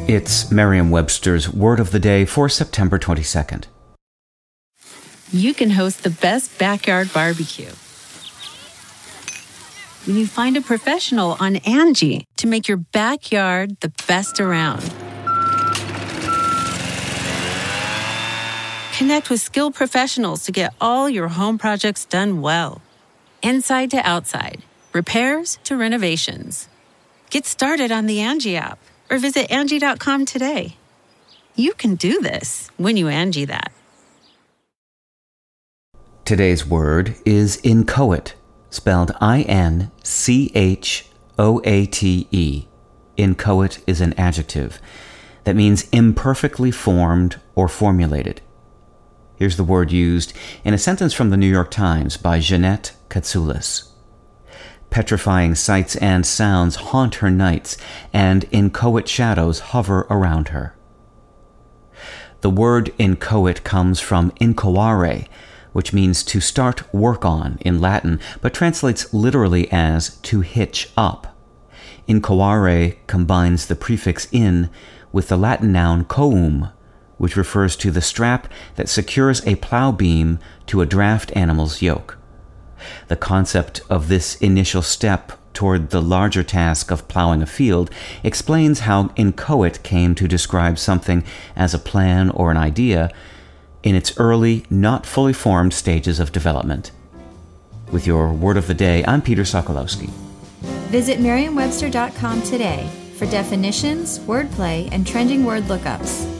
It's Merriam-Webster's Word of the Day for September 22nd. You can host the best backyard barbecue when you find a professional on Angie to make your backyard the best around. Connect with skilled professionals to get all your home projects done well. Inside to outside, repairs to renovations. Get started on the Angie app or visit Angie.com today. You can do this when you Angie that. Today's word is inchoate, spelled I-N-C-H-O-A-T-E. Inchoate is an adjective that means imperfectly formed or formulated. Here's the word used in a sentence from the New York Times by Jeanette Katsoulis. Petrifying sights and sounds haunt her nights, and inchoate shadows hover around her. The word inchoate comes from inchoare, which means to start work on in Latin, but translates literally as to hitch up. Inchoare combines the prefix in with the Latin noun coum, which refers to the strap that secures a plow beam to a draft animal's yoke. The concept of this initial step toward the larger task of plowing a field explains how inchoate came to describe something as a plan or an idea in its early, not fully formed stages of development. With your Word of the Day, I'm Peter Sokolowski. Visit Merriam-Webster.com today for definitions, wordplay, and trending word lookups.